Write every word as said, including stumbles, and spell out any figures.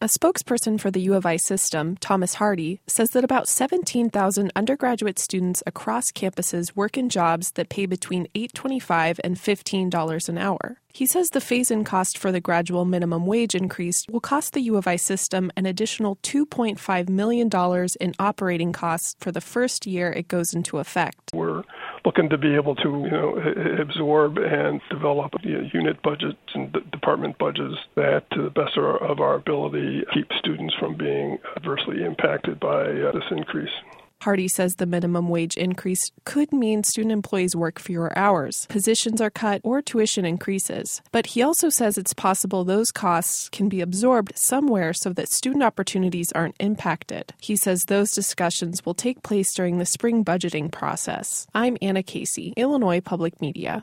A spokesperson for the U of I system, Thomas Hardy, says that about seventeen thousand undergraduate students across campuses work in jobs that pay between eight dollars and twenty-five cents and fifteen dollars an hour. He says the phase-in cost for the gradual minimum wage increase will cost the U of I system an additional two point five million dollars in operating costs for the first year it goes into effect. We're looking to be able to, you know, absorb and develop you know, unit budgets and d- department budgets that, to the best of our, of our ability, keep students from being adversely impacted by uh, this increase. Hardy says the minimum wage increase could mean student employees work fewer hours, positions are cut, or tuition increases. But he also says it's possible those costs can be absorbed somewhere so that student opportunities aren't impacted. He says those discussions will take place during the spring budgeting process. I'm Anna Casey, Illinois Public Media.